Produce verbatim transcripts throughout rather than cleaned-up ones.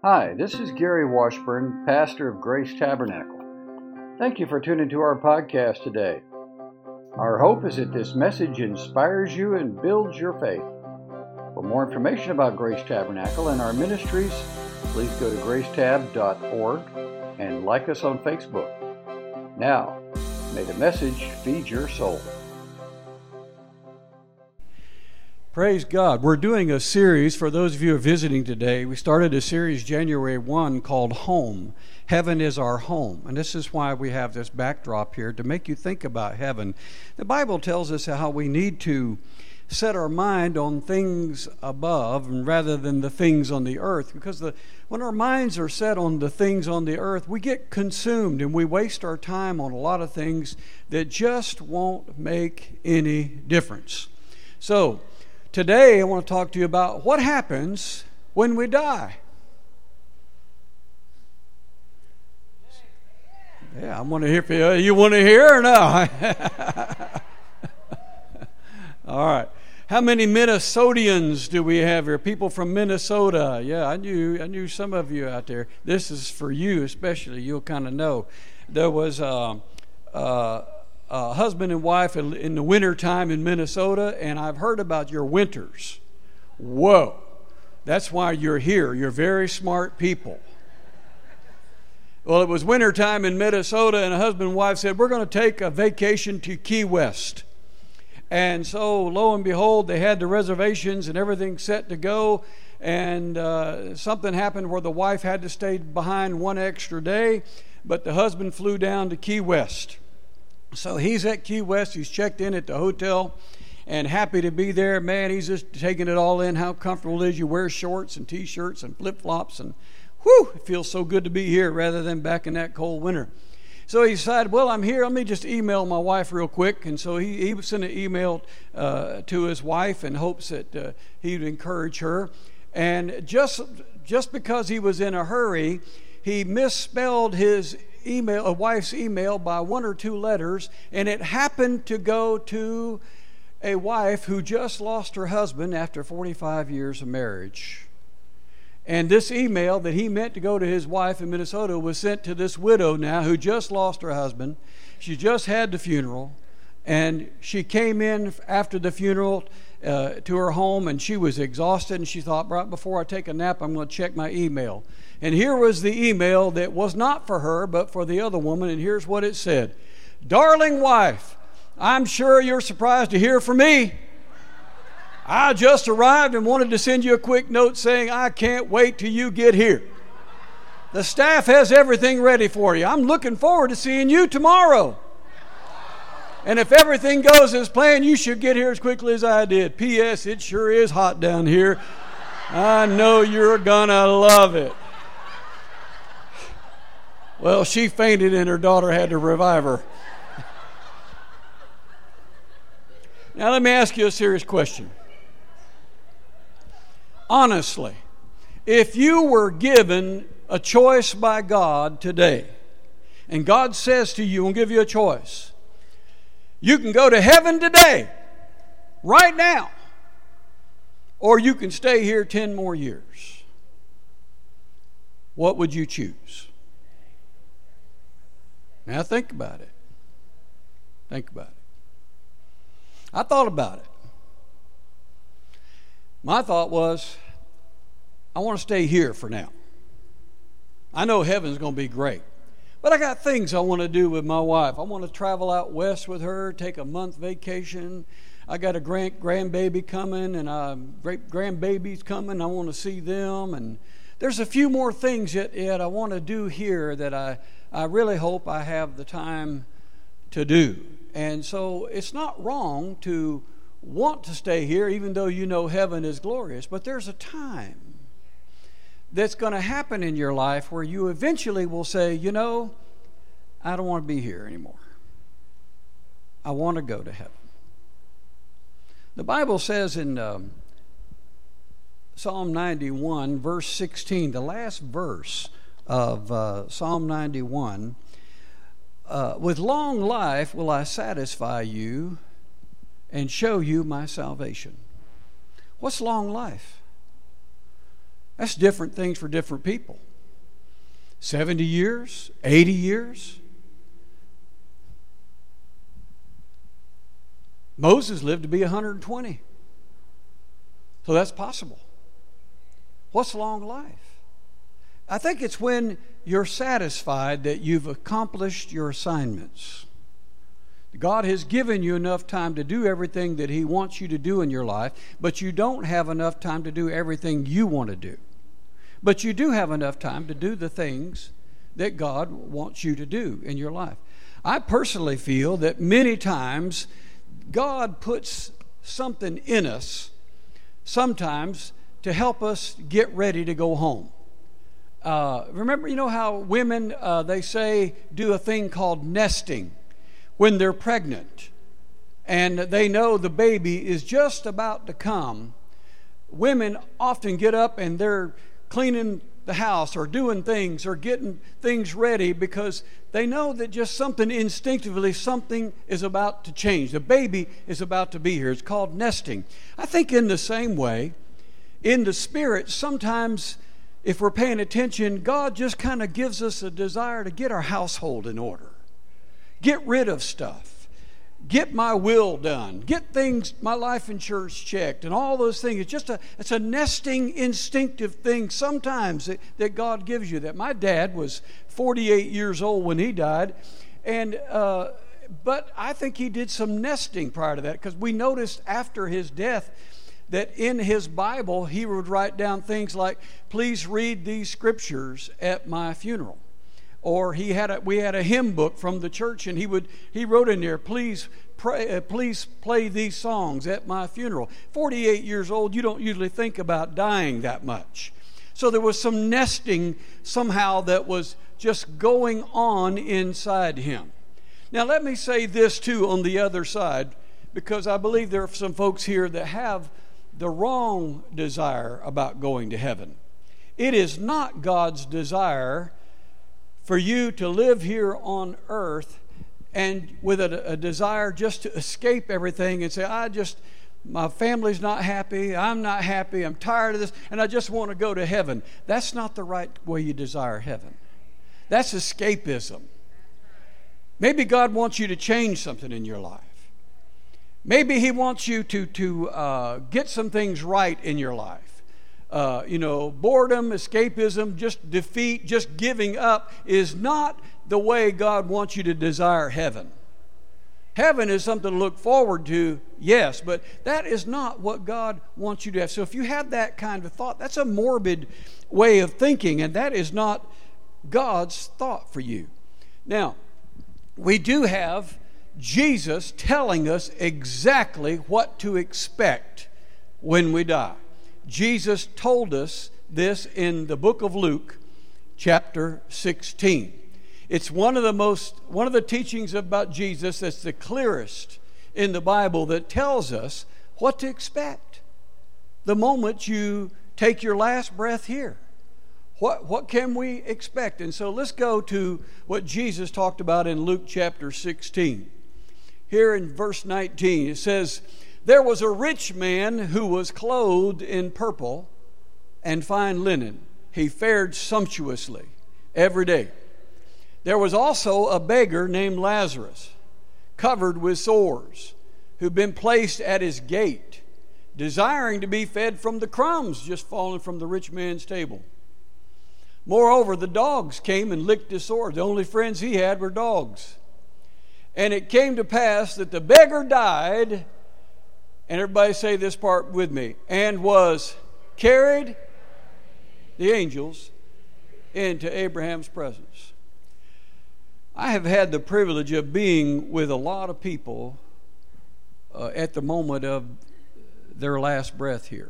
Hi, this is Gary Washburn, pastor of Grace Tabernacle. Thank you for tuning to our podcast today. Our hope is that this message inspires you and builds your faith. For more information about Grace Tabernacle and our ministries, please go to grace tab dot org and like us on Facebook. Now, may the message feed your soul. Praise God. We're doing a series, for those of you who are visiting today, we started a series January first called Home. Heaven is our home. And this is why we have this backdrop here, to make you think about heaven. The Bible tells us how we need to set our mind on things above and rather than the things on the earth. Because the, when our minds are set on the things on the earth, we get consumed and we waste our time on a lot of things that just won't make any difference. So, today, I want to talk to you about what happens when we die. Yeah, I want to hear from you. You want to hear or no? All right. How many Minnesotians do we have here? People from Minnesota. Yeah, I knew I knew some of you out there. This is for you especially. You'll kind of know. There was uh, uh, Uh, husband and wife in the winter time in Minnesota, and I've heard about your winters. Whoa, that's why you're here. You're very smart people. Well, it was winter time in Minnesota, and a husband and wife said, we're going to take a vacation to Key West. And so, lo and behold, they had the reservations and everything set to go, and uh, something happened where the wife had to stay behind one extra day, but the husband flew down to Key West. So he's at Key West, he's checked in at the hotel and happy to be there. Man, he's just taking it all in, how comfortable it is. You wear shorts and t-shirts and flip-flops and whew, it feels so good to be here rather than back in that cold winter. So he decided, well, I'm here, let me just email my wife real quick. And so he, he sent an email uh, to his wife in hopes that uh, he'd encourage her. And just, just because he was in a hurry, he misspelled his email, a wife's email by one or two letters, and it happened to go to a wife who just lost her husband after forty-five years of marriage. And this email that he meant to go to his wife in Minnesota was sent to this widow now who just lost her husband. She just had the funeral, and she came in after the funeral uh, to her home, and she was exhausted, and she thought, right before I take a nap, I'm going to check my email. And here was the email that was not for her, but for the other woman, and here's what it said. Darling wife, I'm sure you're surprised to hear from me. I just arrived and wanted to send you a quick note saying I can't wait till you get here. The staff has everything ready for you. I'm looking forward to seeing you tomorrow. And if everything goes as planned, you should get here as quickly as I did. P S. It sure is hot down here. I know you're gonna love it. Well, she fainted and her daughter had to revive her. Now let me ask you a serious question. Honestly, if you were given a choice by God today, and God says to you and give you a choice, you can go to heaven today, right now, or you can stay here ten more years. What would you choose? Now think about it. Think about it. I thought about it. My thought was, I want to stay here for now. I know heaven's going to be great. But I got things I want to do with my wife. I want to travel out west with her, take a month vacation. I got a grand grandbaby coming, and uh, great grandbabies coming. I want to see them. And there's a few more things yet, yet I want to do here that I, I really hope I have the time to do. And so it's not wrong to want to stay here, even though you know heaven is glorious. But there's a time that's going to happen in your life where you eventually will say, you know, I don't want to be here anymore. I want to go to heaven. The Bible says in um, Psalm ninety-one, verse sixteen, the last verse of uh, Psalm ninety-one, uh, with long life will I satisfy you and show you my salvation. What's long life? That's different things for different people. seventy years, eighty years. Moses lived to be one hundred twenty. So that's possible. What's long life? I think it's when you're satisfied that you've accomplished your assignments. God has given you enough time to do everything that He wants you to do in your life, but you don't have enough time to do everything you want to do. But you do have enough time to do the things that God wants you to do in your life. I personally feel that many times God puts something in us sometimes to help us get ready to go home. Uh, remember, you know how women, uh, they say, do a thing called nesting when they're pregnant and they know the baby is just about to come. Women often get up and they're cleaning the house or doing things or getting things ready because they know that just something instinctively, something is about to change. The baby is about to be here. It's called nesting. I think in the same way, in the Spirit, sometimes if we're paying attention, God just kind of gives us a desire to get our household in order. Get rid of stuff. Get my will done. Get things, my life insurance checked, and all those things. It's just a, it's a nesting, instinctive thing sometimes that, that God gives you. That my dad was forty-eight years old when he died, and uh, but I think he did some nesting prior to that because we noticed after his death that in his Bible he would write down things like, "Please read these scriptures at my funeral." Or he had a, we had a hymn book from the church, and he would he wrote in there, please pray, uh, please play these songs at my funeral. forty-eight years old, you don't usually think about dying that much. So there was some nesting somehow that was just going on inside him. Now let me say this too on the other side, because I believe there are some folks here that have the wrong desire about going to heaven. It is not God's desire for you to live here on earth and with a, a desire just to escape everything and say, I just, my family's not happy, I'm not happy, I'm tired of this, and I just want to go to heaven. That's not the right way you desire heaven. That's escapism. Maybe God wants you to change something in your life. Maybe He wants you to, to uh, get some things right in your life. Uh, you know, boredom, escapism, just defeat, just giving up is not the way God wants you to desire heaven. Heaven is something to look forward to, yes, but that is not what God wants you to have. So if you have that kind of thought, that's a morbid way of thinking, and that is not God's thought for you. Now, we do have Jesus telling us exactly what to expect when we die. Jesus told us this in the book of Luke, chapter sixteen. It's one of the most, one of the teachings about Jesus that's the clearest in the Bible that tells us what to expect the moment you take your last breath here. What, what can we expect? And so let's go to what Jesus talked about in Luke chapter sixteen. Here in verse nineteen, it says, there was a rich man who was clothed in purple and fine linen. He fared sumptuously every day. There was also a beggar named Lazarus, covered with sores, who'd been placed at his gate, desiring to be fed from the crumbs just falling from the rich man's table. Moreover, the dogs came and licked his sores. The only friends he had were dogs. And it came to pass that the beggar died, and everybody say this part with me, and was carried, the angels, into Abraham's presence. I have had the privilege of being with a lot of people uh, at the moment of their last breath here.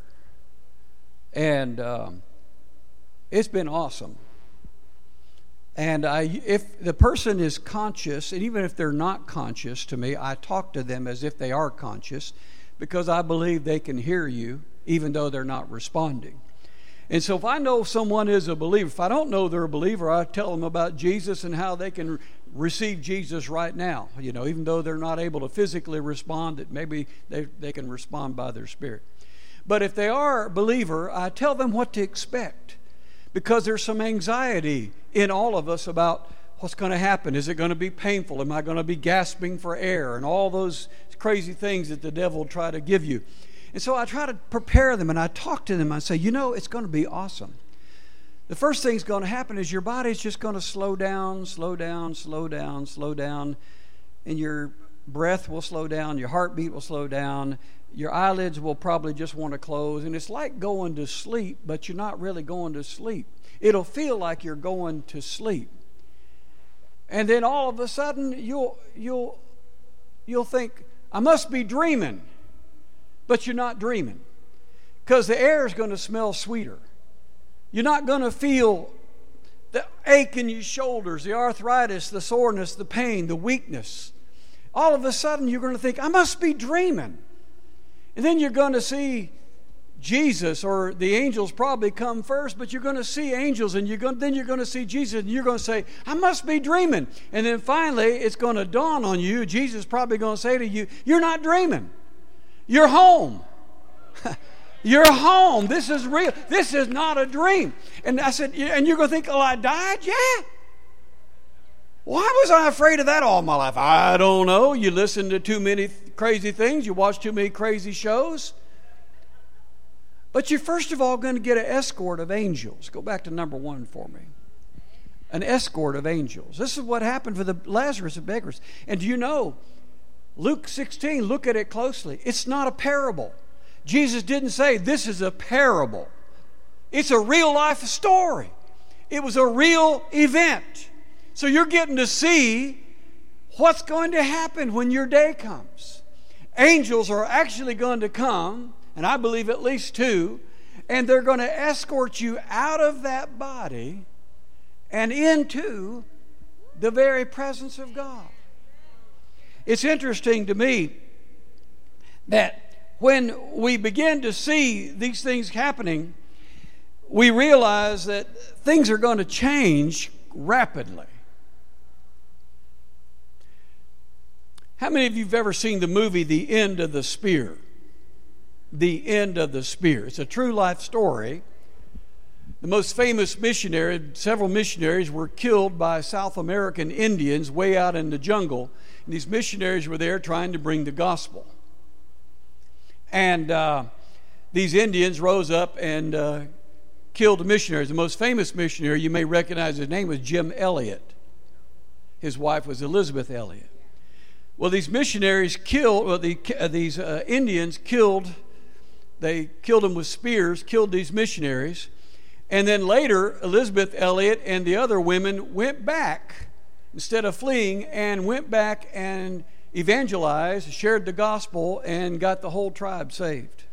And um, it's been awesome. And I, if the person is conscious, and even if they're not conscious to me, I talk to them as if they are conscious, because I believe they can hear you even though they're not responding. And so if I know someone is a believer, if I don't know they're a believer, I tell them about Jesus and how they can receive Jesus right now. You know, even though they're not able to physically respond, that maybe they, they can respond by their spirit. But if they are a believer, I tell them what to expect, because there's some anxiety in all of us about what's going to happen. Is it going to be painful? Am I going to be gasping for air? And all those crazy things that the devil will try to give you. And so I try to prepare them, and I talk to them. I say, you know, it's going to be awesome. The first thing's going to happen is your body's just going to slow down, slow down, slow down, slow down. And your breath will slow down, your heartbeat will slow down, your eyelids will probably just want to close. And it's like going to sleep, but you're not really going to sleep. It'll feel like you're going to sleep. And then all of a sudden, you'll, you'll, you'll think, I must be dreaming. But you're not dreaming, because the air is going to smell sweeter. You're not going to feel the ache in your shoulders, the arthritis, the soreness, the pain, the weakness. All of a sudden, you're going to think, I must be dreaming. And then you're going to see Jesus, or the angels probably come first, but you're going to see angels, and you're going, then you're going to see Jesus, and you're going to say, I must be dreaming. And then finally, it's going to dawn on you, Jesus is probably going to say to you, you're not dreaming. You're home. You're home. This is real. This is not a dream. And I said, and you're going to think, oh, I died? Yeah. Why was I afraid of that all my life? I don't know. You listen to too many crazy things. You watch too many crazy shows. But you're first of all going to get an escort of angels. Go back to number one for me. An escort of angels. This is what happened for the Lazarus and beggars. And do you know, Luke sixteen, look at it closely. It's not a parable. Jesus didn't say this is a parable. It's a real life story. It was a real event. So you're getting to see what's going to happen when your day comes. Angels are actually going to come, and I believe at least two, and they're going to escort you out of that body and into the very presence of God. It's interesting to me that when we begin to see these things happening, we realize that things are going to change rapidly. How many of you have ever seen the movie The End of the Spear? The End of the Spear. It's a true life story. The most famous missionary, several missionaries were killed by South American Indians way out in the jungle. And these missionaries were there trying to bring the gospel. And uh, these Indians rose up and uh, killed the missionaries. The most famous missionary, you may recognize his name, was Jim Elliot. His wife was Elizabeth Elliot. Well, these missionaries killed, well, the, uh, these uh, Indians killed, they killed them with spears, killed these missionaries. And then later, Elizabeth Elliot and the other women went back, instead of fleeing, and went back and evangelized, shared the gospel, and got the whole tribe saved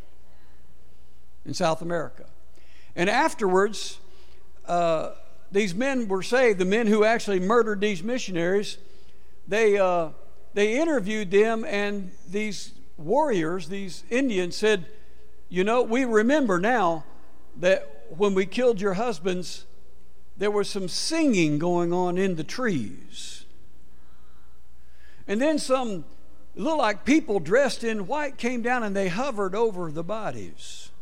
in South America. And afterwards, uh, these men were saved. The men who actually murdered these missionaries, they uh, they interviewed them, and these warriors, these Indians, said, you know, we remember now that when we killed your husbands, there was some singing going on in the trees. And then some, looked like people dressed in white, came down and they hovered over the bodies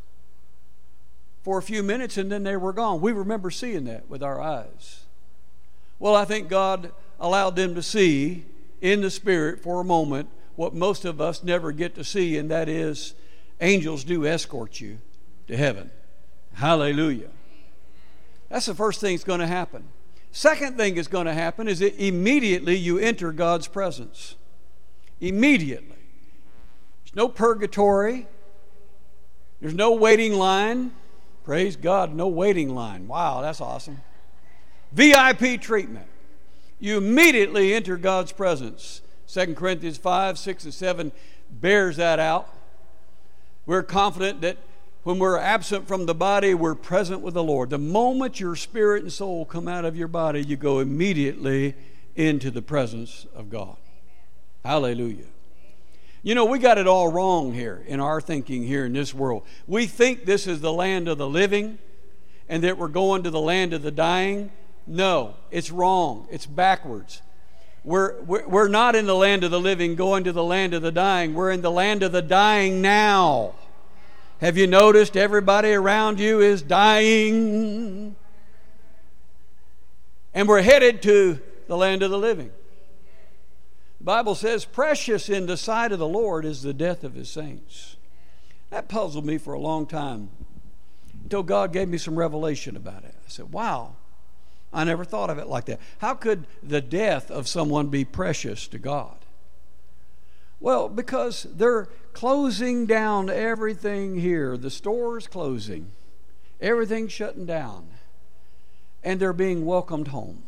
for a few minutes, and then they were gone. We remember seeing that with our eyes. Well, I think God allowed them to see in the Spirit for a moment what most of us never get to see, and that is angels do escort you to heaven. Hallelujah. That's the first thing that's going to happen. Second thing that's going to happen is that immediately you enter God's presence. Immediately. There's no purgatory. There's no waiting line. Praise God, no waiting line. Wow, that's awesome. V I P treatment. You immediately enter God's presence. Second Corinthians five, six, and seven bears that out. We're confident that when we're absent from the body, we're present with the Lord. The moment your spirit and soul come out of your body, you go immediately into the presence of God. Hallelujah. You know, we got it all wrong here in our thinking here in this world. We think this is the land of the living and that we're going to the land of the dying. No, it's wrong. It's backwards. We're, we're, we're not in the land of the living going to the land of the dying. We're in the land of the dying now. Have you noticed everybody around you is dying? And we're headed to the land of the living. The Bible says, precious in the sight of the Lord is the death of his saints. That puzzled me for a long time until God gave me some revelation about it. I said, wow, I never thought of it like that. How could the death of someone be precious to God? Well, because they're closing down everything here. The store's closing. Everything's shutting down. And they're being welcomed home.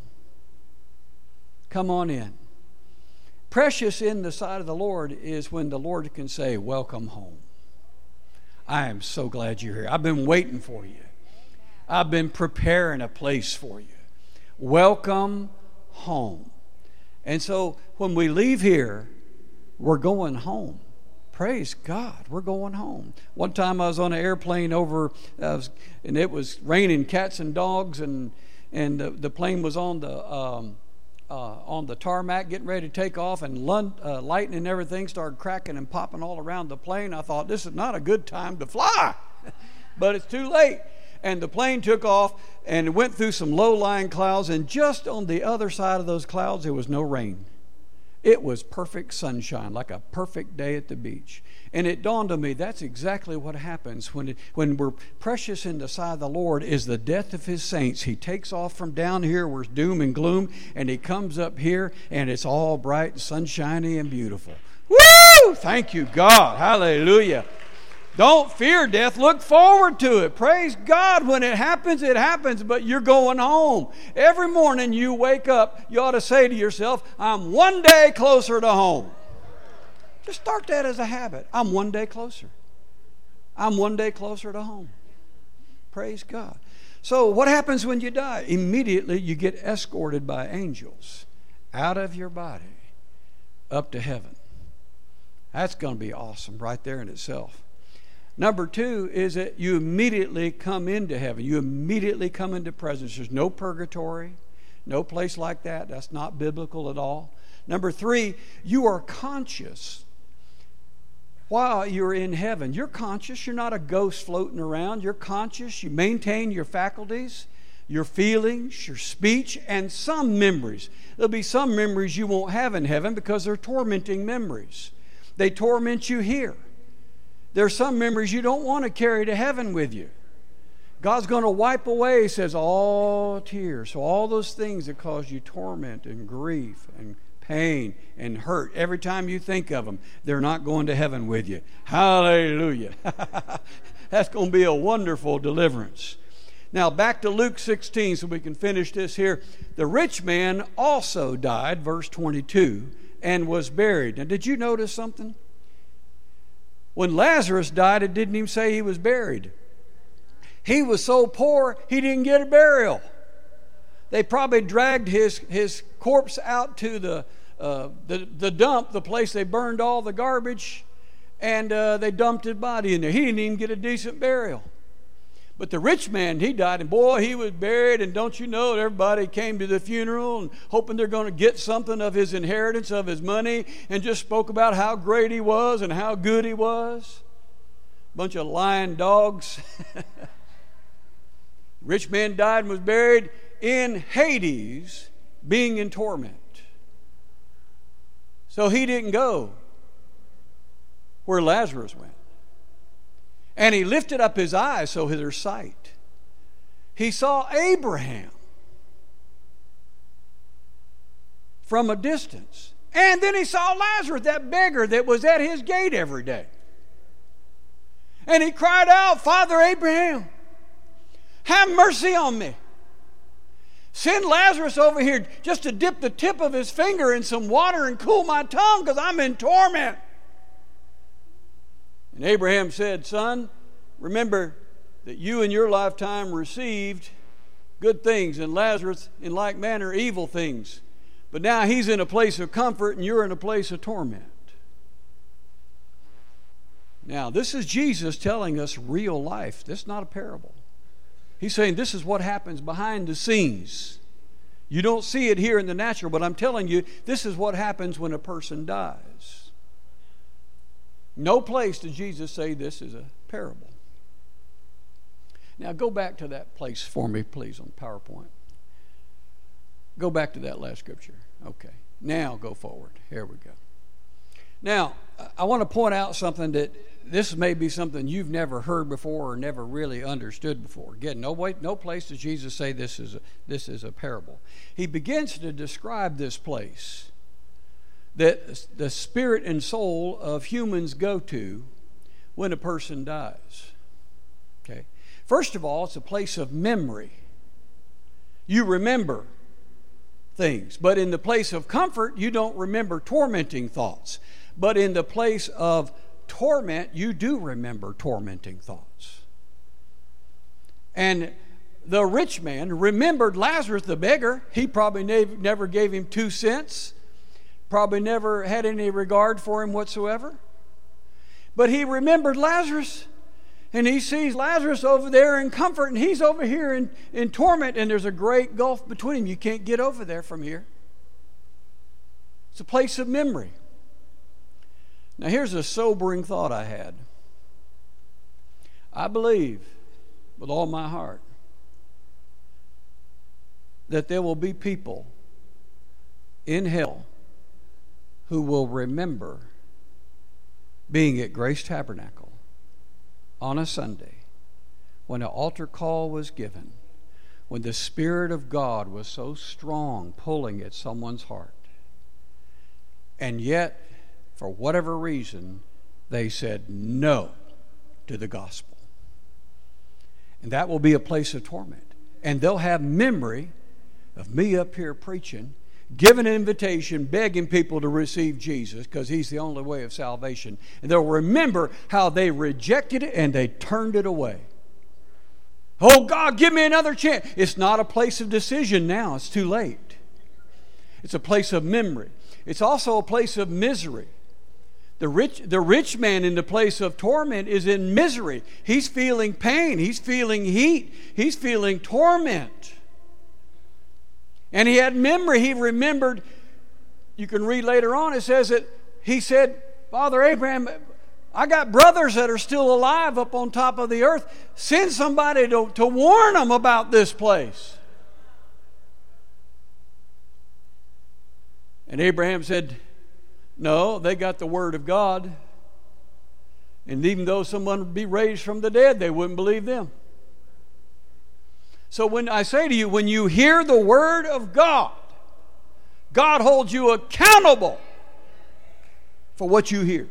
Come on in. Precious in the sight of the Lord is when the Lord can say, welcome home. I am so glad you're here. I've been waiting for you. I've been preparing a place for you. Welcome home. And so when we leave here, we're going home. Praise God, we're going home. One time I was on an airplane over, uh, and it was raining cats and dogs, and and the, the plane was on the um, uh, on the tarmac getting ready to take off, and lun- uh, lightning and everything started cracking and popping all around the plane. I thought, this is not a good time to fly, but it's too late. And the plane took off and it went through some low-lying clouds, and just on the other side of those clouds there was no rain. It was perfect sunshine, like a perfect day at the beach. And it dawned on me, that's exactly what happens when it, when we're precious in the sight of the Lord is the death of his saints. He takes off from down here where it's doom and gloom, and he comes up here and it's all bright and sunshiny and beautiful. Woo! Thank you, God. Hallelujah. Don't fear death. Look forward to it. Praise God. When it happens, it happens, but you're going home. Every morning you wake up, you ought to say to yourself, I'm one day closer to home. Just start that as a habit. I'm one day closer. I'm one day closer to home. Praise God. So what happens when you die? Immediately you get escorted by angels out of your body up to heaven. That's going to be awesome right there in itself. Number two is that you immediately come into heaven. You immediately come into presence. There's no purgatory, no place like that. That's not biblical at all. Number three, you are conscious while you're in heaven. You're conscious. You're not a ghost floating around. You're conscious. You maintain your faculties, your feelings, your speech, and some memories. There'll be some memories you won't have in heaven because they're tormenting memories. They torment you here. There are some memories you don't want to carry to heaven with you. God's going to wipe away, he says, all tears. So all those things that cause you torment and grief and pain and hurt, every time you think of them, they're not going to heaven with you. Hallelujah. That's going to be a wonderful deliverance. Now back to Luke sixteen so we can finish this here. The rich man also died, verse twenty-two, and was buried. Now did you notice something? When Lazarus died, it didn't even say he was buried. He was so poor, he didn't get a burial. They probably dragged his, his corpse out to the, uh, the, the dump, the place they burned all the garbage, and uh, they dumped his body in there. He didn't even get a decent burial. But the rich man, he died, and boy, he was buried, and don't you know, everybody came to the funeral and hoping they're going to get something of his inheritance, of his money, and just spoke about how great he was and how good he was. Bunch of lying dogs. Rich man died and was buried in Hades, being in torment. So he didn't go where Lazarus went. And he lifted up his eyes, so his sight. He saw Abraham from a distance. And then he saw Lazarus, that beggar that was at his gate every day. And he cried out, Father Abraham, have mercy on me. Send Lazarus over here just to dip the tip of his finger in some water and cool my tongue because I'm in torment. And Abraham said, Son, remember that you in your lifetime received good things, and Lazarus in like manner evil things. But now he's in a place of comfort and you're in a place of torment. Now, this is Jesus telling us real life. This is not a parable. He's saying this is what happens behind the scenes. You don't see it here in the natural, but I'm telling you, this is what happens when a person dies. No place did Jesus say this is a parable. Now go back to that place for me, please, on PowerPoint. Go back to that last scripture. Okay. Now go forward. Here we go. Now, I want to point out something that this may be something you've never heard before or never really understood before. Again, no way, no place does Jesus say this is a, this is a parable. He begins to describe this place that the spirit and soul of humans go to when a person dies. Okay. First of all, it's a place of memory. You remember things, but in the place of comfort, you don't remember tormenting thoughts. But in the place of torment, you do remember tormenting thoughts. And the rich man remembered Lazarus the beggar. He probably never gave him two cents, probably never had any regard for him whatsoever. But he remembered Lazarus, and he sees Lazarus over there in comfort, and he's over here in, in torment, and there's a great gulf between them. You can't get over there from here. It's a place of memory. Now, here's a sobering thought I had. I believe with all my heart that there will be people in hell who will remember being at Grace Tabernacle on a Sunday when an altar call was given, when the Spirit of God was so strong pulling at someone's heart, and yet, for whatever reason, they said no to the gospel. And that will be a place of torment. And they'll have memory of me up here preaching, giving an invitation, begging people to receive Jesus because he's the only way of salvation. And they'll remember how they rejected it and they turned it away. Oh, God, give me another chance. It's not a place of decision now. It's too late. It's a place of memory. It's also a place of misery. The rich, the rich man in the place of torment is in misery. He's feeling pain. He's feeling heat. He's feeling torment. And he had memory. He remembered, you can read later on, it says that he said, Father Abraham, I got brothers that are still alive up on top of the earth. Send somebody to, to warn them about this place. And Abraham said, no, they got the word of God. And even though someone would be raised from the dead, they wouldn't believe them. So when I say to you, when you hear the word of God, God holds you accountable for what you hear.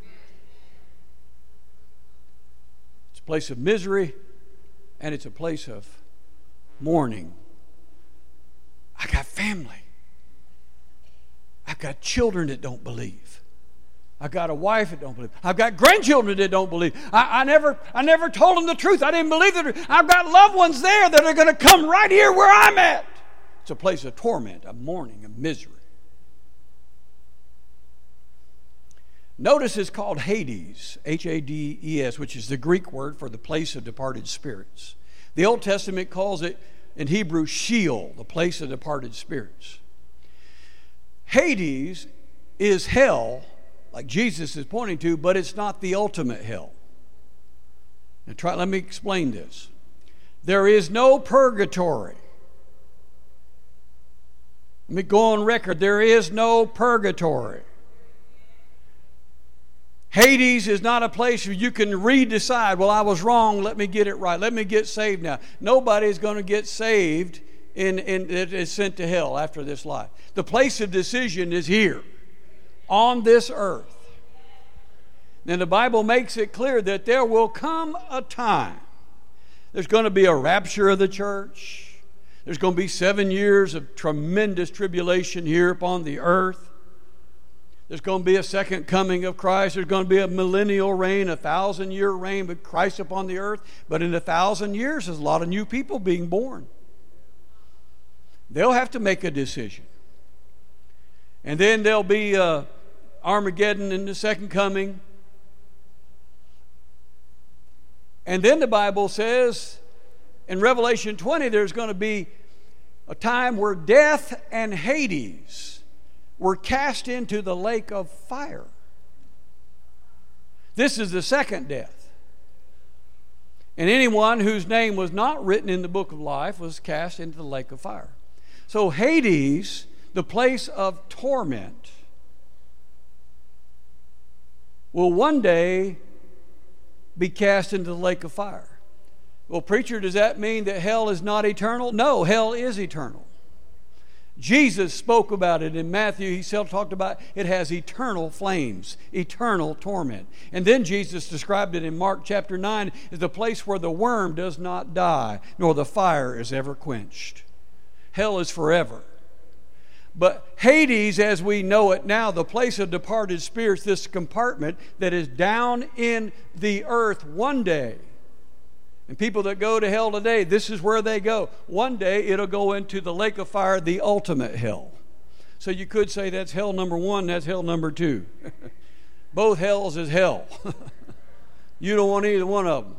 It's a place of misery, and it's a place of mourning. I got family. I've got children that don't believe. I've got a wife that don't believe. I've got grandchildren that don't believe. I, I never I never told them the truth. I didn't believe the truth. I've got loved ones there that are going to come right here where I'm at. It's a place of torment, of mourning, of misery. Notice it's called Hades, H A D E S, which is the Greek word for the place of departed spirits. The Old Testament calls it in Hebrew Sheol, the place of departed spirits. Hades is hell, like Jesus is pointing to, but it's not the ultimate hell. Now try, let me explain this. There is no purgatory. Let me go on record. There is no purgatory. Hades is not a place where you can re-decide, well, I was wrong, let me get it right. Let me get saved now. Nobody's going to get saved in, in, that is sent to hell after this life. The place of decision is here, on this earth. And the Bible makes it clear that there will come a time. There's going to be a rapture of the church. There's going to be seven years of tremendous tribulation here upon the earth. There's going to be a second coming of Christ. There's going to be a millennial reign, a thousand-year reign with Christ upon the earth. But in a thousand years, there's a lot of new people being born. They'll have to make a decision. And then there'll be uh, Armageddon in the second coming. And then the Bible says in Revelation twenty, there's going to be a time where death and Hades were cast into the lake of fire. This is the second death. And anyone whose name was not written in the book of life was cast into the lake of fire. So Hades, the place of torment, will one day be cast into the lake of fire. Well, preacher, does that mean that hell is not eternal? No, hell is eternal. Jesus spoke about it in Matthew. He still talked about it has eternal flames, eternal torment. And then Jesus described it in Mark chapter nine as the place where the worm does not die, nor the fire is ever quenched. Hell is forever. But Hades, as we know it now, the place of departed spirits, this compartment that is down in the earth one day. And people that go to hell today, this is where they go. One day it'll go into the lake of fire, the ultimate hell. So you could say that's hell number one, that's hell number two. Both hells is hell. You don't want either one of them.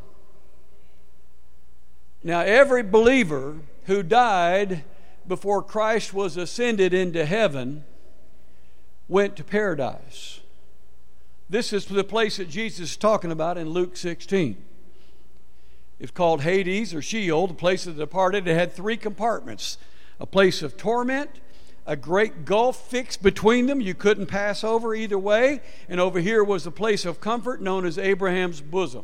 Now, every believer who died before Christ was ascended into heaven went to paradise. This is the place that Jesus is talking about in Luke sixteen. It's called Hades or Sheol, the place of the departed. It had three compartments: a place of torment, a great gulf fixed between them. You couldn't pass over either way. And over here was the place of comfort known as Abraham's bosom.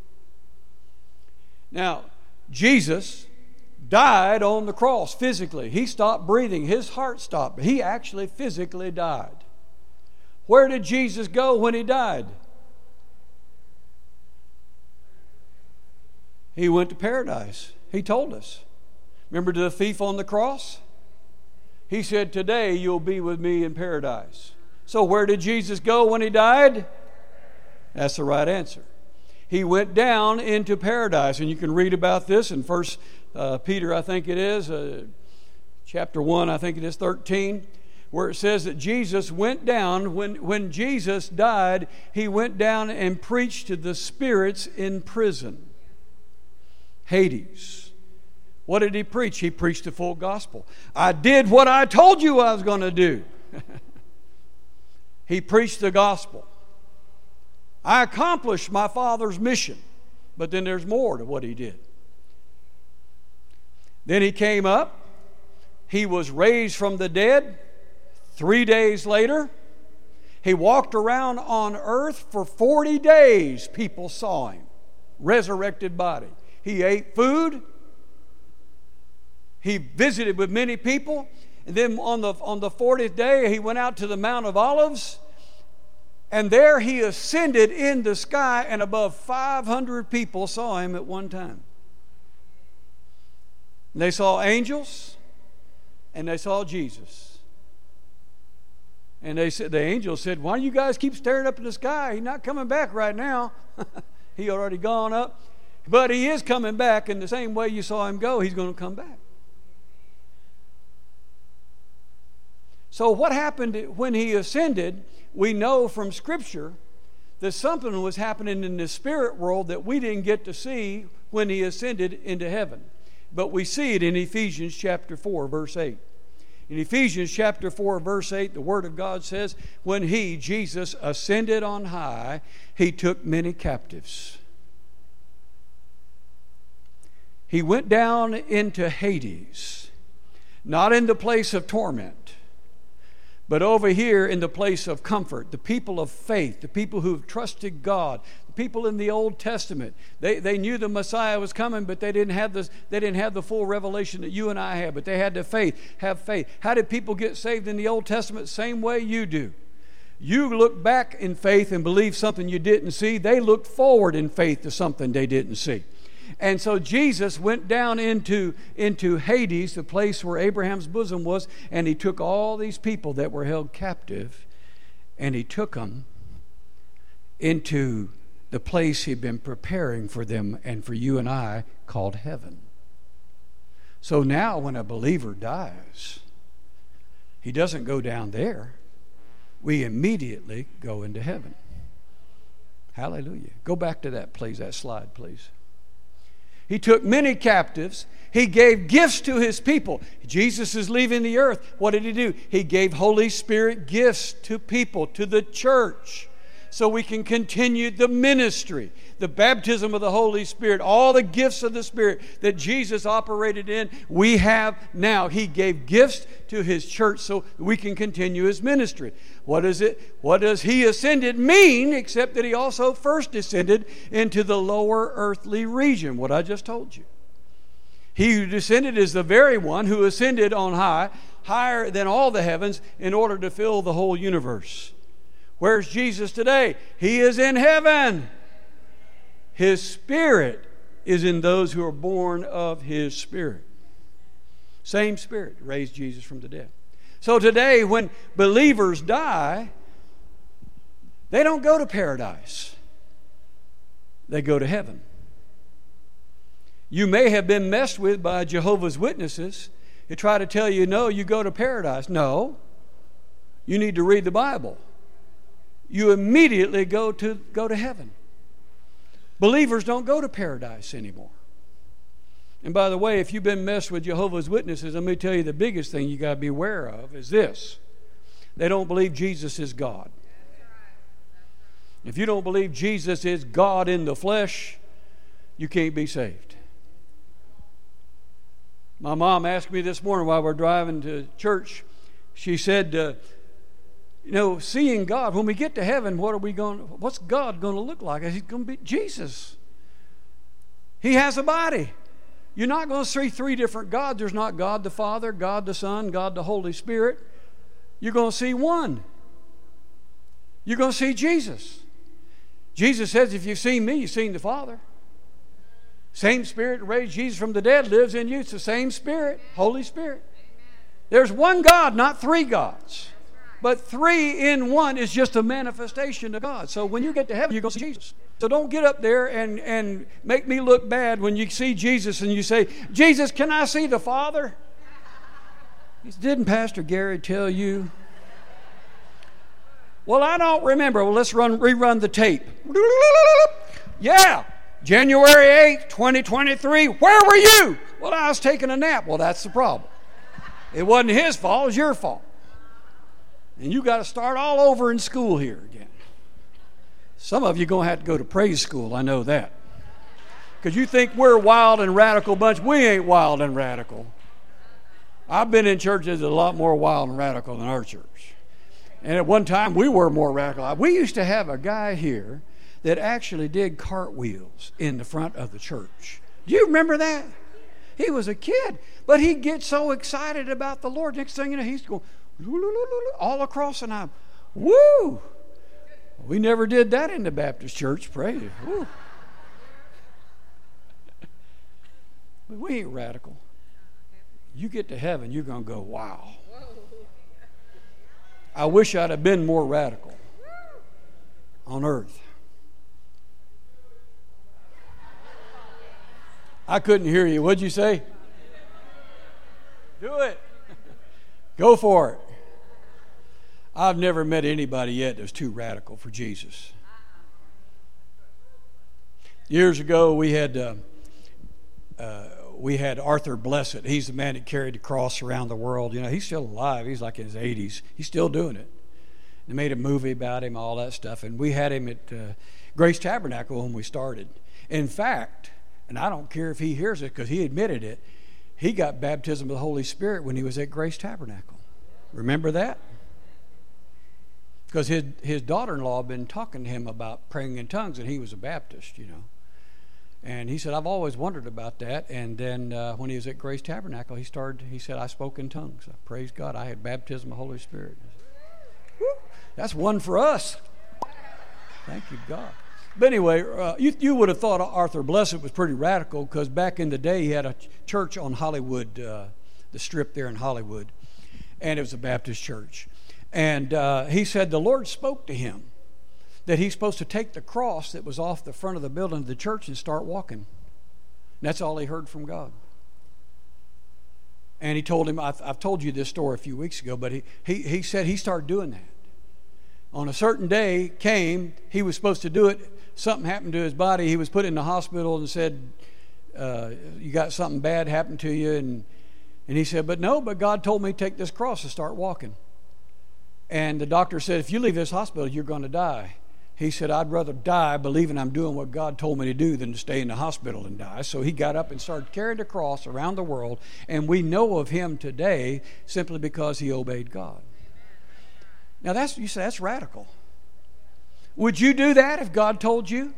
Now, Jesus died on the cross physically. He stopped breathing. His heart stopped. He actually physically died. Where did Jesus go when he died? He went to paradise. He told us. Remember the thief on the cross? He said, "Today you'll be with me in paradise." So where did Jesus go when he died? That's the right answer. He went down into paradise. And you can read about this in First uh, Peter, I think it is, uh, chapter one, I think it is thirteen, where it says that Jesus went down. When, when Jesus died, he went down and preached to the spirits in prison. Hades. What did he preach? He preached the full gospel. I did what I told you I was going to do. He preached the gospel. I accomplished my Father's mission. But then there's more to what he did. Then he came up. He was raised from the dead. Three days later, he walked around on earth for forty days. People saw him. Resurrected body. He ate food. He visited with many people. And then on the, on the fortieth day, he went out to the Mount of Olives. And there he ascended in the sky, and above five hundred people saw him at one time. They saw angels, and they saw Jesus. And they said, the angels said, "Why do you guys keep staring up in the sky? He's not coming back right now." He already gone up. But he is coming back, in the same way you saw him go, he's going to come back. So what happened when he ascended? We know from Scripture that something was happening in the spirit world that we didn't get to see when he ascended into heaven. But we see it in Ephesians chapter four, verse eight. In Ephesians chapter four, verse eight, the Word of God says, when he, Jesus, ascended on high, he took many captives. He went down into Hades, not in the place of torment, but over here in the place of comfort. The people of faith, the people who have trusted God, the people in the Old Testament, they, they knew the Messiah was coming, but they didn't have the they didn't have the full revelation that you and I have, but they had to faith, have faith. How did people get saved in the Old Testament? Same way you do. You look back in faith and believe something you didn't see. They looked forward in faith to something they didn't see. And so Jesus went down into, into Hades, the place where Abraham's bosom was, and he took all these people that were held captive, and he took them into the place he'd been preparing for them and for you and I, called heaven. So now when a believer dies, he doesn't go down there. We immediately go into heaven. Hallelujah. Go back to that, please, that slide, please. He took many captives. He gave gifts to his people. Jesus is leaving the earth. What did he do? He gave Holy Spirit gifts to people, to the church. so we can continue the ministry, the baptism of the Holy Spirit, all the gifts of the Spirit that Jesus operated in, we have now. He gave gifts to His church so we can continue His ministry. What is it? What does He ascended mean, except that He also first descended into the lower earthly region, what I just told you. He who descended is the very one who ascended on high, higher than all the heavens, in order to fill the whole universe. Where's Jesus today? He is in heaven. His Spirit is in those who are born of His Spirit. Same Spirit raised Jesus from the dead. So today, when believers die, they don't go to paradise. They go to heaven. You may have been messed with by Jehovah's Witnesses who try to tell you, no, you go to paradise. No, you need to read the Bible. You immediately go to go to heaven. Believers don't go to paradise anymore. And by the way, if you've been messed with Jehovah's Witnesses, let me tell you the biggest thing you got to be aware of is this. They don't believe Jesus is God. If you don't believe Jesus is God in the flesh, you can't be saved. My mom asked me this morning while we're driving to church, she said, uh, you know, seeing God, when we get to heaven, what are we going? What's God going to look like? He's going to be Jesus. He has a body. You're not going to see three different gods. There's not God the Father, God the Son, God the Holy Spirit. You're going to see one. You're going to see Jesus. Jesus says, if you've seen me, you've seen the Father. Same Spirit that raised Jesus from the dead lives in you. It's the same Spirit, Holy Spirit. There's one God, not three gods. But three in one is just a manifestation of God. So when you get to heaven, you're going to see Jesus. So don't get up there and, and make me look bad when you see Jesus and you say, Jesus, can I see the Father? Didn't Pastor Gary tell you? Well, I don't remember. Well, let's run rerun the tape. Yeah, January eighth, twenty twenty-three. Where were you? Well, I was taking a nap. Well, that's the problem. It wasn't his fault. It was your fault. And you got to start all over in school here again. Some of you are going to have to go to praise school. I know that. Because you think we're a wild and radical bunch. We ain't wild and radical. I've been in churches that are a lot more wild and radical than our church. And at one time, we were more radical. We used to have a guy here that actually did cartwheels in the front of the church. Do you remember that? He was a kid. But he'd get so excited about the Lord. Next thing you know, he's going all across, and I'm, woo! We never did that in the Baptist church, praise. Woo. But we ain't radical. You get to heaven, you're going to go, wow. I wish I'd have been more radical on earth. I couldn't hear you. What'd you say? Do it. Go for it. I've never met anybody yet that's too radical for Jesus. Years ago, we had uh, uh, we had Arthur Blessed. He's the man that carried the cross around the world. You know, he's still alive. He's like in his eighties. He's still doing it. They made a movie about him, all that stuff. And we had him at uh, Grace Tabernacle when we started. In fact, and I don't care if he hears it because he admitted it, he got baptism of the Holy Spirit when he was at Grace Tabernacle. Remember that? Because his, his daughter-in-law had been talking to him about praying in tongues, and he was a Baptist, you know. And he said, I've always wondered about that. And then uh, when he was at Grace Tabernacle, he started, he said, I spoke in tongues. I praise God. I had baptism of the Holy Spirit. Woo, that's one for us. Thank you, God. But anyway, uh, you, you would have thought Arthur Blessed was pretty radical because back in the day, he had a church on Hollywood, uh, the strip there in Hollywood. And it was a Baptist church. And uh, he said the Lord spoke to him that he's supposed to take the cross that was off the front of the building of the church and start walking. And that's all he heard from God. And he told him, I've, I've told you this story a few weeks ago, but he, he, he said he started doing that. On a certain day came, he was supposed to do it. Something happened to his body. He was put in the hospital and said, uh, you got something bad happened to you. And, and he said, but no, but God told me to take this cross and start walking. And the doctor said, if you leave this hospital, you're going to die. He said, I'd rather die believing I'm doing what God told me to do than to stay in the hospital and die. So he got up and started carrying the cross around the world, and we know of him today simply because he obeyed God. Now, that's, you say, that's radical. Would you do that if God told you?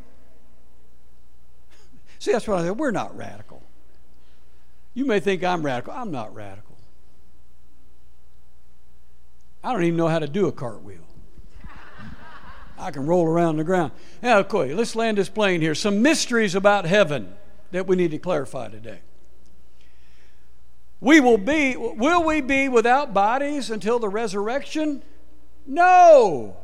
See, that's what I said. We're not radical. You may think I'm radical. I'm not radical. I don't even know how to do a cartwheel. I can roll around the ground. Now, okay, let's land this plane here. Some mysteries about heaven that we need to clarify today. We will be, will we be without bodies until the resurrection? No.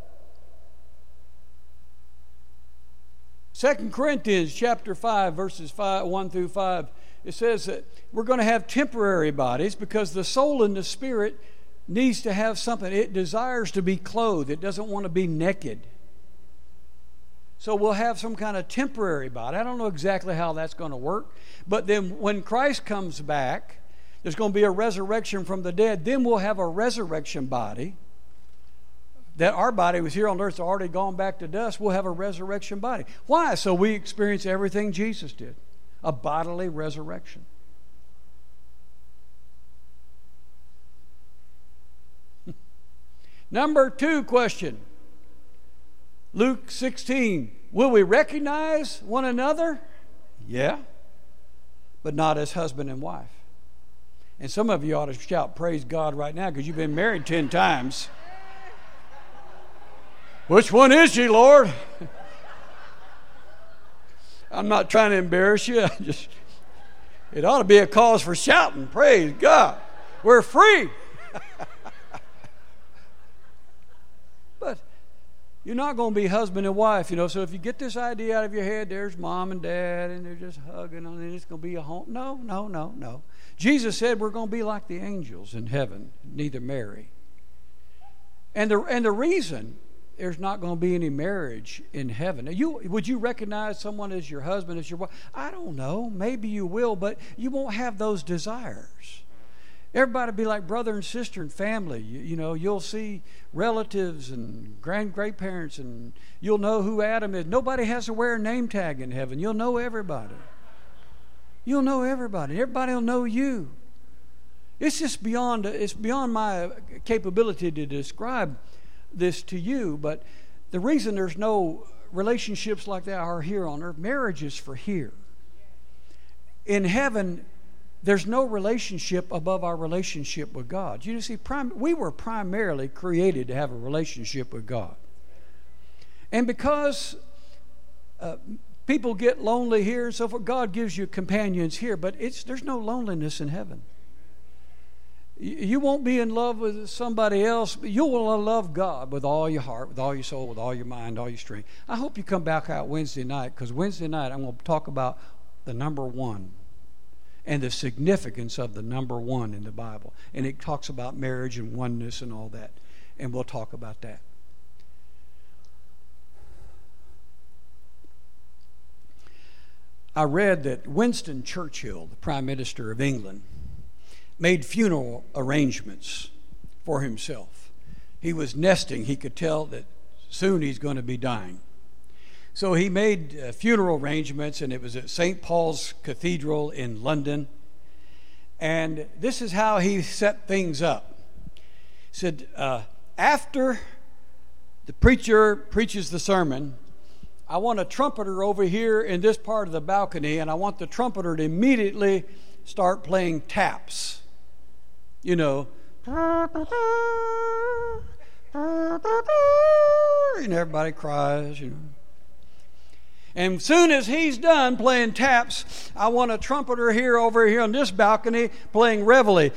Second Corinthians chapter five, verses five, one through five, it says that we're going to have temporary bodies because the soul and the spirit needs to have something. It desires to be clothed. It doesn't want to be naked. So we'll have some kind of temporary body. I don't know exactly how that's going to work. But then when Christ comes back, there's going to be a resurrection from the dead. Then we'll have a resurrection body. That our body was here on earth, already gone back to dust. We'll have a resurrection body. Why? So we experience everything Jesus did. A bodily resurrection. Number two question. Luke sixteen. Will we recognize one another? Yeah. But not as husband and wife. And some of you ought to shout, praise God right now, because you've been married ten times. Which one is she, Lord? I'm not trying to embarrass you. I just, it ought to be a cause for shouting. Praise God. We're free. But you're not going to be husband and wife, you know. So if you get this idea out of your head, there's mom and dad, and they're just hugging, and it's going to be a home. No, no, no, no. Jesus said we're going to be like the angels in heaven, neither marry. And the and the reason there's not going to be any marriage in heaven. Now you, would you recognize someone as your husband, as your wife? I don't know. Maybe you will, but you won't have those desires. Everybody will be like brother and sister and family. You, you know, you'll see relatives and grand great parents, and you'll know who Adam is. Nobody has to wear a name tag in heaven. You'll know everybody. You'll know everybody. Everybody will know you. It's just beyond. It's beyond my capability to describe this to you, but the reason there's no relationships like that are here on earth. Marriage is for here. In heaven, there's no relationship above our relationship with God. You see, prim- we were primarily created to have a relationship with God. And because uh, people get lonely here and so forth, God gives you companions here, but it's there's no loneliness in heaven. You won't be in love with somebody else, but you will love God with all your heart, with all your soul, with all your mind, all your strength. I hope you come back out Wednesday night, because Wednesday night I'm going to talk about the number one and the significance of the number one in the Bible. And it talks about marriage and oneness and all that. And we'll talk about that. I read that Winston Churchill, the Prime Minister of England, made funeral arrangements for himself. He was nesting. He could tell that soon he's going to be dying. So he made uh, funeral arrangements, and it was at Saint Paul's Cathedral in London. And this is how he set things up. He said, uh, after the preacher preaches the sermon, I want a trumpeter over here in this part of the balcony, and I want the trumpeter to immediately start playing taps. You know, and everybody cries, you know. And as soon as he's done playing taps, I want a trumpeter here over here on this balcony playing reveille.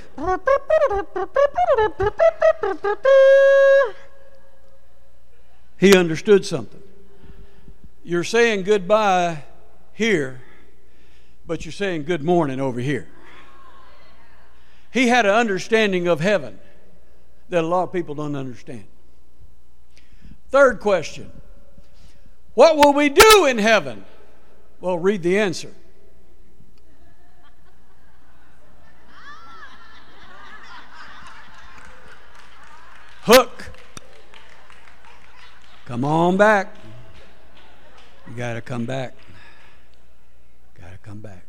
He understood something. You're saying goodbye here, but you're saying good morning over here. He had an understanding of heaven that a lot of people don't understand. Third question. What will we do in heaven? Well, read the answer. Hook. Come on back. You got to come back. Got to come back.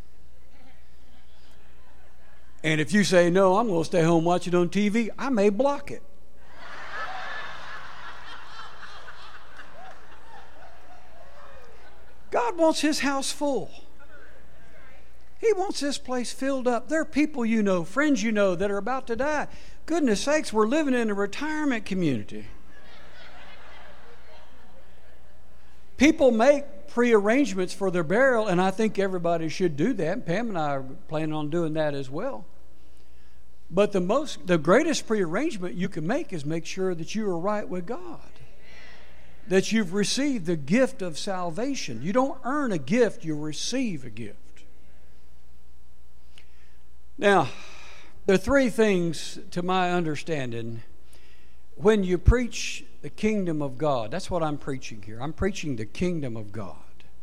And if you say, no, I'm going to stay home watch it on T V, I may block it. God wants His house full. He wants this place filled up. There are people you know, friends you know that are about to die. Goodness sakes, we're living in a retirement community. People make prearrangements for their burial, and I think everybody should do that. Pam and I are planning on doing that as well. But the most, the greatest prearrangement you can make is make sure that you are right with God. That you've received the gift of salvation. You don't earn a gift, you receive a gift. Now, there are three things, to my understanding, when you preach the kingdom of God. That's what I'm preaching here. I'm preaching the kingdom of God.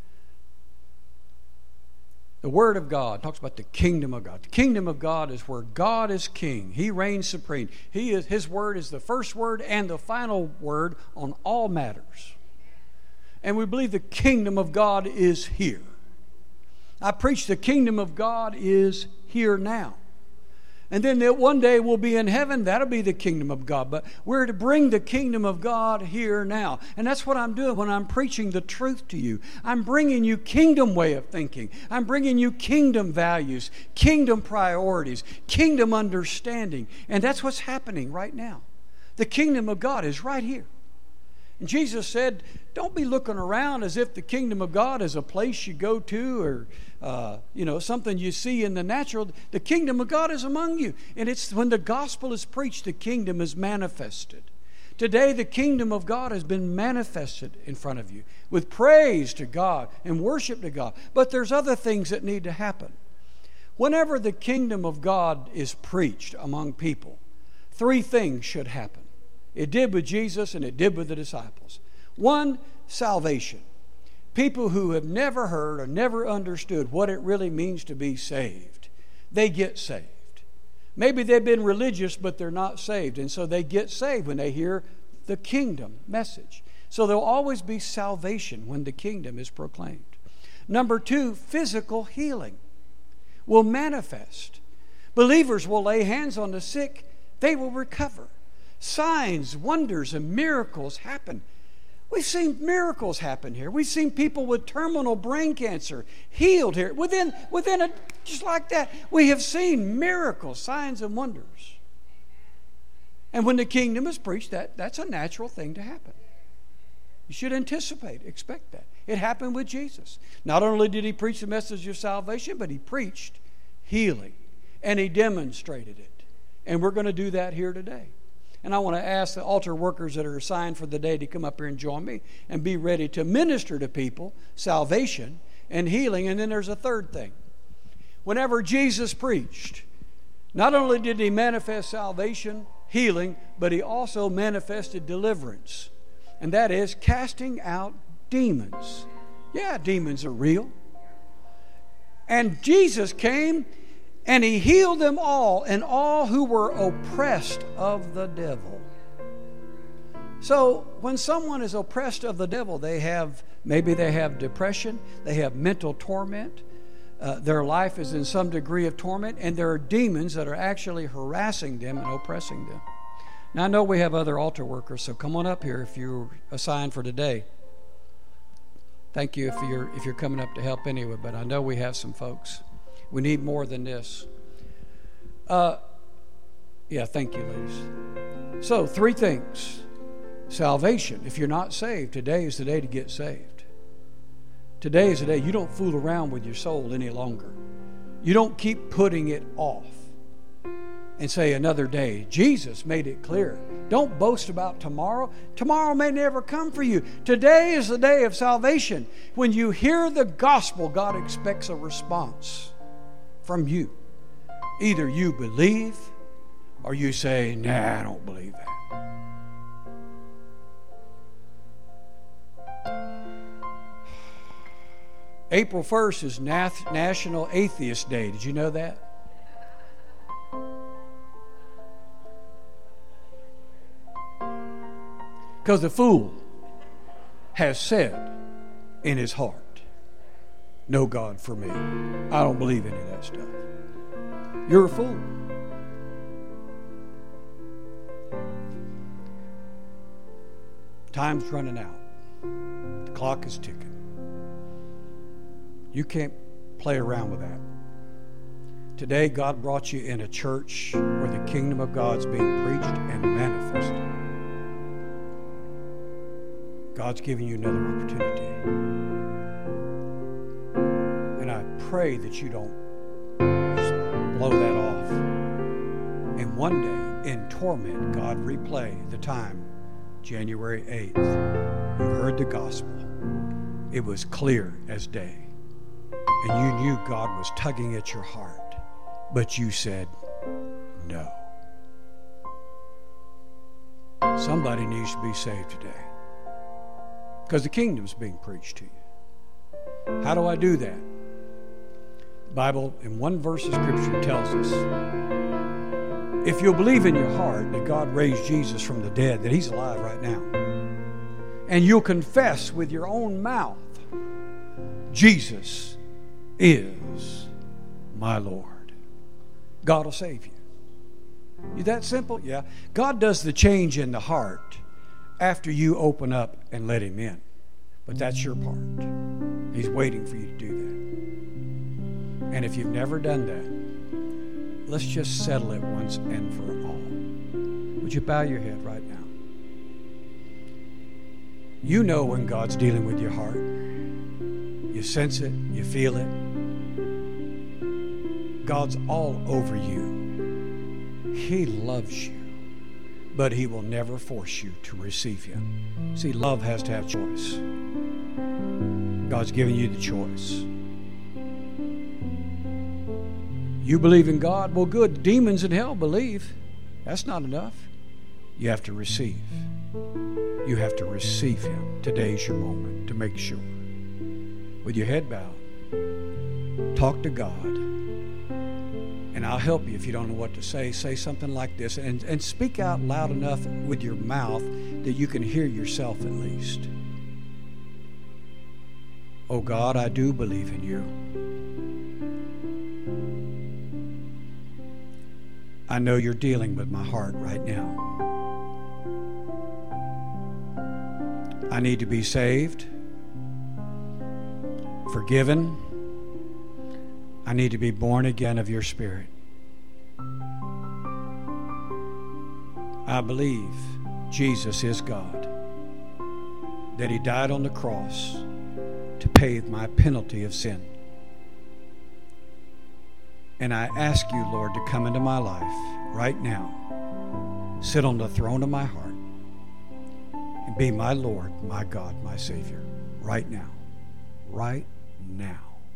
The Word of God talks about the kingdom of God. The kingdom of God is where God is king. He reigns supreme. He is, His word is the first word and the final word on all matters. And we believe the kingdom of God is here. I preach the kingdom of God is here now. And then that one day we'll be in heaven. That'll be the kingdom of God. But we're to bring the kingdom of God here now. And that's what I'm doing when I'm preaching the truth to you. I'm bringing you kingdom way of thinking. I'm bringing you kingdom values, kingdom priorities, kingdom understanding. And that's what's happening right now. The kingdom of God is right here. And Jesus said, don't be looking around as if the kingdom of God is a place you go to or, uh, you know, something you see in the natural. The kingdom of God is among you. And it's when the gospel is preached, the kingdom is manifested. Today, the kingdom of God has been manifested in front of you with praise to God and worship to God. But there's other things that need to happen. Whenever the kingdom of God is preached among people, three things should happen. It did with Jesus and it did with the disciples. One, salvation. People who have never heard or never understood what it really means to be saved, they get saved. Maybe they've been religious, but they're not saved, and so they get saved when they hear the kingdom message. So there'll always be salvation when the kingdom is proclaimed. Number two, physical healing will manifest. Believers will lay hands on the sick, they will recover. Signs, wonders, and miracles happen. We've seen miracles happen here. We've seen people with terminal brain cancer healed here. Within, within a, just like that, we have seen miracles, signs, and wonders. And when the kingdom is preached, that, that's a natural thing to happen. You should anticipate, expect that. It happened with Jesus. Not only did He preach the message of salvation, but He preached healing, and He demonstrated it. And we're going to do that here today. And I want to ask the altar workers that are assigned for the day to come up here and join me and be ready to minister to people, salvation and healing. And then there's a third thing. Whenever Jesus preached, not only did He manifest salvation, healing, but He also manifested deliverance. And that is casting out demons. Yeah, demons are real. And Jesus came and He healed them all, and all who were oppressed of the devil. So when someone is oppressed of the devil, they have, maybe they have depression, they have mental torment, uh, their life is in some degree of torment, and there are demons that are actually harassing them and oppressing them. Now I know we have other altar workers, so come on up here if you're assigned for today. Thank you if you're, if you're coming up to help anyway, but I know we have some folks. We need more than this. Uh, yeah, thank you, ladies. So, three things. Salvation. If you're not saved, today is the day to get saved. Today is the day you don't fool around with your soul any longer. You don't keep putting it off and say another day. Jesus made it clear. Don't boast about tomorrow. Tomorrow may never come for you. Today is the day of salvation. When you hear the gospel, God expects a response from you. Either you believe or you say, nah, I don't believe that. April first is National Atheist Day. Did you know that? Because the fool has said in his heart, no God for me. I don't believe any of that stuff. You're a fool. Time's running out. The clock is ticking. You can't play around with that. Today, God brought you in a church where the kingdom of God's being preached and manifested. God's giving you another opportunity. And I pray that you don't just blow that off. And one day, in torment, God replay the time, January eighth. You heard the gospel. It was clear as day. And you knew God was tugging at your heart. But you said, no. Somebody needs to be saved today. Because the kingdom's being preached to you. How do I do that? The Bible, in one verse of Scripture, tells us, if you'll believe in your heart that God raised Jesus from the dead, that He's alive right now, and you'll confess with your own mouth, Jesus is my Lord, God will save you. You that simple? Yeah. God does the change in the heart after you open up and let Him in. But that's your part. He's waiting for you to do that. And if you've never done that, let's just settle it once and for all. Would you bow your head right now? You know when God's dealing with your heart. You sense it. You feel it. God's all over you. He loves you. But He will never force you to receive Him. See, love has to have choice. God's giving you the choice. You believe in God? Well, good. Demons in hell believe. That's not enough. You have to receive. You have to receive Him. Today's your moment to make sure. With your head bowed, talk to God. And I'll help you if you don't know what to say. Say something like this. And, and speak out loud enough with your mouth that you can hear yourself at least. Oh God, I do believe in You. I know You're dealing with my heart right now. I need to be saved, forgiven. I need to be born again of Your Spirit. I believe Jesus is God, that He died on the cross to pay my penalty of sin. And I ask You, Lord, to come into my life right now, sit on the throne of my heart, and be my Lord, my God, my Savior, right now, right now.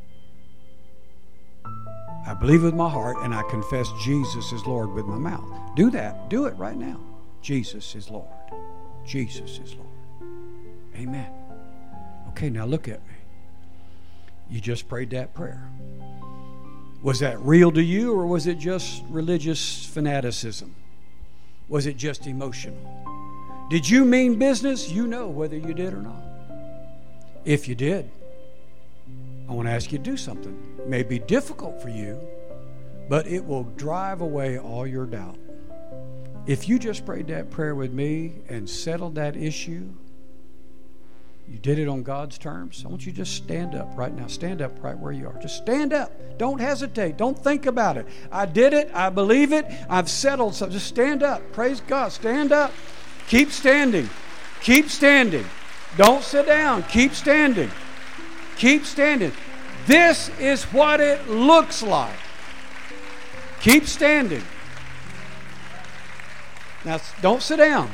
I believe with my heart and I confess Jesus is Lord with my mouth. Do that. Do it right now. Jesus is Lord. Jesus is Lord. Amen. Okay, now look at me. You just prayed that prayer. Was that real to you, or was it just religious fanaticism? Was it just emotional? Did you mean business? You know whether you did or not. If you did, I want to ask you to do something. It may be difficult for you, but it will drive away all your doubt. If you just prayed that prayer with me and settled that issue, you did it on God's terms, I want you to just stand up right now. Stand up right where you are. Just stand up. Don't hesitate. Don't think about it. I did it. I believe it. I've settled something. Just stand up. Praise God. Stand up. Keep standing. Keep standing. Don't sit down. Keep standing. Keep standing. This is what it looks like. Keep standing. Now, don't sit down.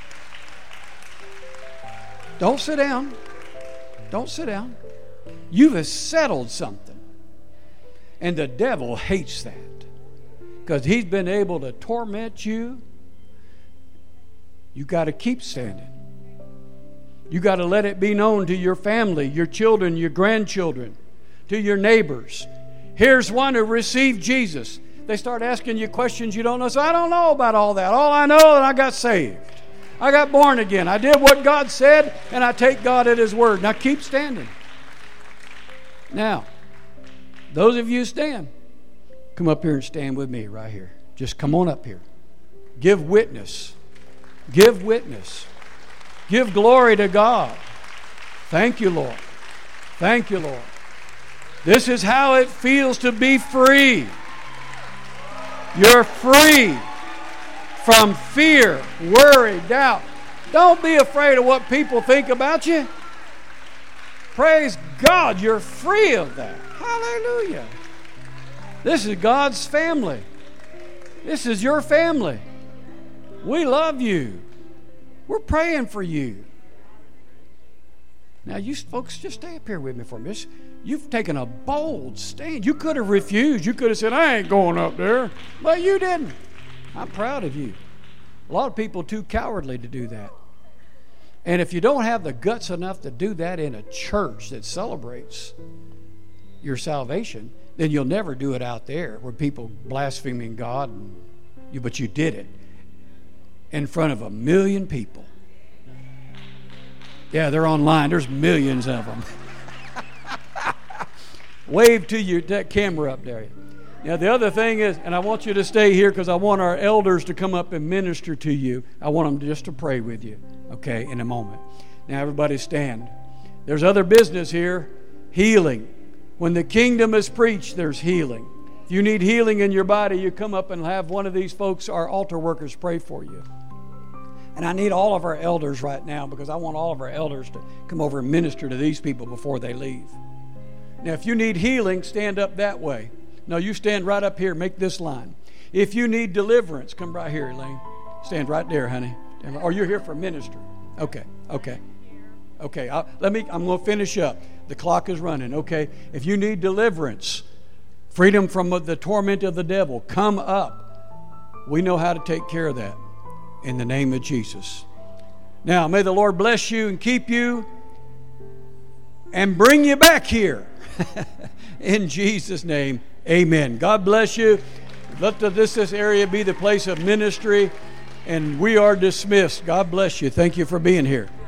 Don't sit down. Don't sit down. You've settled something. And the devil hates that. Because he's been able to torment you. You got to keep standing. You got to let it be known to your family, your children, your grandchildren, to your neighbors. Here's one who received Jesus. They start asking you questions you don't know. So I don't know about all that. All I know is I got saved. I got born again. I did what God said, and I take God at His word. Now keep standing. Now, those of you who stand, come up here and stand with me right here. Just come on up here. Give witness. Give witness. Give glory to God. Thank you, Lord. Thank you, Lord. This is how it feels to be free. You're free from fear, worry, doubt. Don't be afraid of what people think about you. Praise God, you're free of that. Hallelujah. This is God's family. This is your family. We love you. We're praying for you. Now, you folks, just stay up here with me for a minute. You've taken a bold stand. You could have refused. You could have said, I ain't going up there. But you didn't. I'm proud of you. A lot of people are too cowardly to do that. And if you don't have the guts enough to do that in a church that celebrates your salvation, then you'll never do it out there where people blaspheming God. And you, but you did it in front of a million people. Yeah, they're online. There's millions of them. Wave to your that camera up there. Now, the other thing is, and I want you to stay here because I want our elders to come up and minister to you. I want them just to pray with you, okay, in a moment. Now, everybody stand. There's other business here, healing. When the kingdom is preached, there's healing. If you need healing in your body, you come up and have one of these folks, our altar workers, pray for you. And I need all of our elders right now because I want all of our elders to come over and minister to these people before they leave. Now, if you need healing, stand up that way. No, you stand right up here. Make this line. If you need deliverance, come right here, Elaine. Stand right there, honey. Or you're here for ministry. Okay, okay. Okay, I'll, let me, I'm going to finish up. The clock is running, okay? If you need deliverance, freedom from the torment of the devil, come up. We know how to take care of that in the name of Jesus. Now, may the Lord bless you and keep you and bring you back here. In Jesus' name, amen. God bless you. Let the, this, this area be the place of ministry, and we are dismissed. God bless you. Thank you for being here.